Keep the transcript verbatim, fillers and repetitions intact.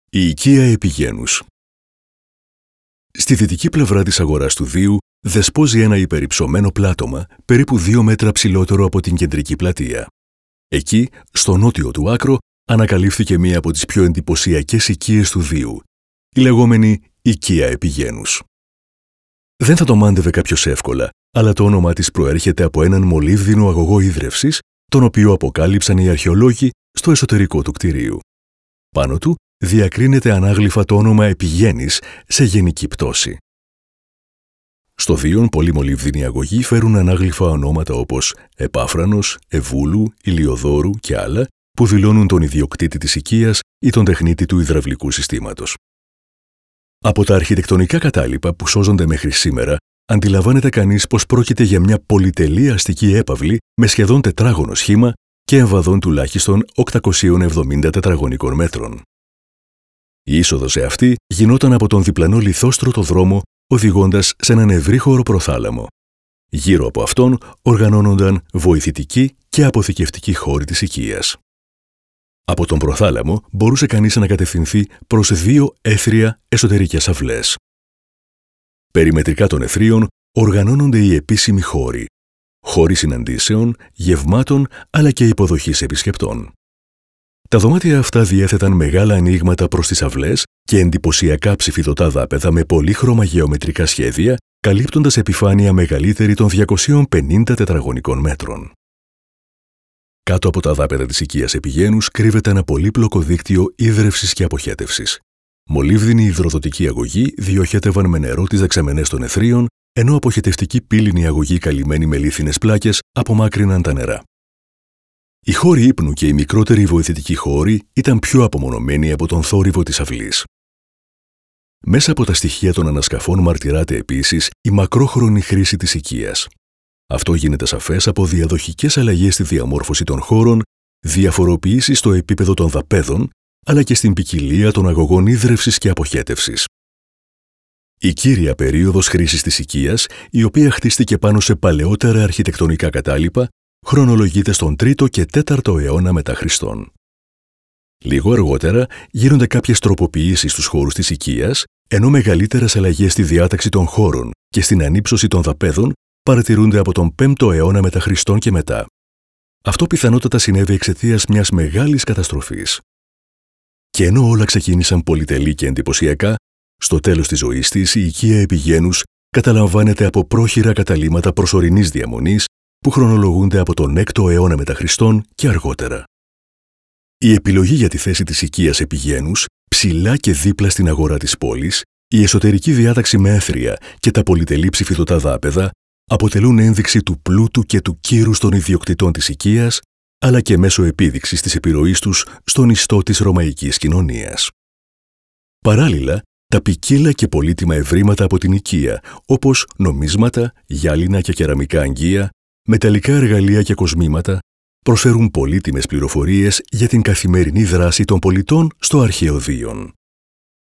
Η οικία Επιγένους. Στη δυτική πλευρά της αγοράς του Δίου δεσπόζει ένα υπερυψωμένο πλάτωμα, περίπου δύο μέτρα ψηλότερο από την κεντρική πλατεία. Εκεί, στο νότιο του άκρο, ανακαλύφθηκε μία από τις πιο εντυπωσιακές οικίες του Δίου, η λεγόμενη οικία Επιγένους. Δεν θα το μάντευε κάποιος εύκολα, αλλά το όνομά της προέρχεται από έναν μολύβδινο αγωγό ίδρευσης, τον οποίο αποκάλυψαν οι αρχαιολόγοι στο εσωτερικό του κτηρίου. Πάνω του διακρίνεται ανάγλυφα το όνομα Επιγένης σε γενική πτώση. Στο Δίον, πολλοί μολύβδινοι αγωγοί φέρουν ανάγλυφα ονόματα όπως Επάφρανος, Ευούλου, Ηλιοδόρου και άλλα, που δηλώνουν τον ιδιοκτήτη της οικίας ή τον τεχνίτη του υδραυλικού συστήματος. Από τα αρχιτεκτονικά κατάλοιπα που σώζονται μέχρι σήμερα, αντιλαμβάνεται κανείς πως πρόκειται για μια πολυτελή αστική έπαυλη με σχεδόν τετράγωνο σχήμα και εμβαδόν τουλάχιστον οκτακόσια εβδομήντα τετραγωνικών μέτρων. Η είσοδος σε αυτή γινόταν από τον διπλανό λιθόστρωτο δρόμο, οδηγώντας σε έναν ευρύχωρο προθάλαμο. Γύρω από αυτόν οργανώνονταν βοηθητικοί και αποθηκευτικοί χώροι της οικίας. Από τον προθάλαμο μπορούσε κανείς να κατευθυνθεί προς δύο έθρια εσωτερικές αυλές. Περιμετρικά των εθρίων οργανώνονται οι επίσημοι χώροι, χώροι συναντήσεων, γευμάτων αλλά και υποδοχής επισκεπτών. Τα δωμάτια αυτά διέθεταν μεγάλα ανοίγματα προς τις αυλές και εντυπωσιακά ψηφιδωτά δάπεδα με πολύχρωμα γεωμετρικά σχέδια, καλύπτοντας επιφάνεια μεγαλύτερη των διακοσίων πενήντα τετραγωνικών μέτρων. Κάτω από τα δάπεδα της οικίας Επιγένους κρύβεται ένα πολύπλοκο δίκτυο ίδρευσης και αποχέτευσης. Μολύβδινοι υδροδοτικοί αγωγοί διοχέτευαν με νερό τις δεξαμενές των εθρίων, ενώ αποχετευτικοί πύληνοι αγωγοί καλυμμένοι με λίθινες πλάκες απομάκρυναν τα νερά. Οι χώροι ύπνου και οι μικρότεροι βοηθητικοί χώροι ήταν πιο απομονωμένοι από τον θόρυβο της αυλής. Μέσα από τα στοιχεία των ανασκαφών μαρτυράται επίσης η μακρόχρονη χρήση της οικίας. Αυτό γίνεται σαφές από διαδοχικές αλλαγές στη διαμόρφωση των χώρων, διαφοροποιήσεις στο επίπεδο των δαπέδων, αλλά και στην ποικιλία των αγωγών ίδρευσης και αποχέτευσης. Η κύρια περίοδος χρήσης της οικίας, η οποία χτίστηκε πάνω σε παλαιότερα αρχιτεκτονικά κατάλοιπα, χρονολογείται στον τρίτο και τέταρτο αιώνα μετά Χριστόν. Λίγο αργότερα γίνονται κάποιες τροποποιήσεις στους χώρους της οικίας, ενώ μεγαλύτερες αλλαγές στη διάταξη των χώρων και στην ανύψωση των δαπέδων παρατηρούνται από τον πέμπτο αιώνα μετά Χριστόν και μετά. Αυτό πιθανότατα συνέβη εξαιτίας μιας μεγάλης καταστροφής. Και ενώ όλα ξεκίνησαν πολυτελή και εντυπωσιακά, στο τέλος της ζωής της η οικία Επιγένους καταλαμβάνεται από πρόχειρα καταλύματα προσωρινής διαμονής που χρονολογούνται από τον έκτο αιώνα μετά Χριστόν και αργότερα. Η επιλογή για τη θέση της οικίας Επιγένους, ψηλά και δίπλα στην αγορά της πόλης, η εσωτερική διάταξη με έθρια και τα πολυτελή ψηφιδωτά δάπεδα αποτελούν ένδειξη του πλούτου και του κύρους των ιδιοκτητών της οικίας, αλλά και μέσω επίδειξης της επιρροής τους στον ιστό της ρωμαϊκής κοινωνίας. Παράλληλα, τα ποικίλα και πολύτιμα ευρήματα από την οικία, όπως νομίσματα, γυάλινα και κεραμικά αγγεία, μεταλλικά εργαλεία και κοσμήματα, προσφέρουν πολύτιμες πληροφορίες για την καθημερινή δράση των πολιτών στο αρχαίο Δίον.